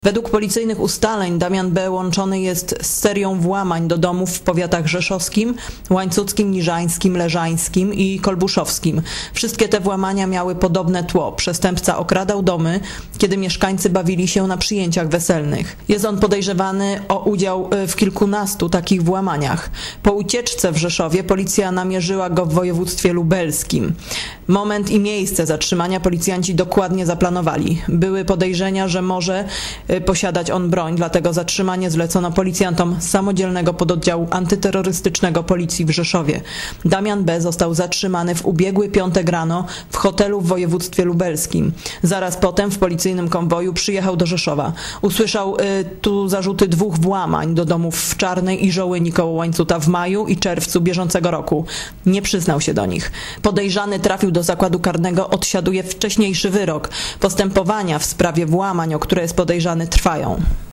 Według policyjnych ustaleń Damian B. łączony jest z serią włamań do domów w powiatach rzeszowskim, łańcuckim, niżańskim, leżańskim i kolbuszowskim. Wszystkie te włamania miały podobne tło. Przestępca okradał domy, kiedy mieszkańcy bawili się na przyjęciach weselnych. Jest on podejrzewany o udział w kilkunastu takich włamaniach. Po ucieczce w Rzeszowie policja namierzyła go w województwie lubelskim. Moment i miejsce zatrzymania policjanci dokładnie zaplanowali. Były podejrzenia, że może posiadać on broń, dlatego zatrzymanie zlecono policjantom samodzielnego pododdziału antyterrorystycznego policji w Rzeszowie. Damian B. został zatrzymany w ubiegły piątek rano w hotelu w województwie lubelskim. Zaraz potem w policyjnym konwoju przyjechał do Rzeszowa. Usłyszał tu zarzuty 2 włamań do domów w Czarnej i Żołyni koło Łańcuta w maju i czerwcu bieżącego roku. Nie przyznał się do nich. Podejrzany trafił do zakładu karnego, odsiaduje wcześniejszy wyrok. Postępowania w sprawie włamań, o które jest podejrzany, trwają.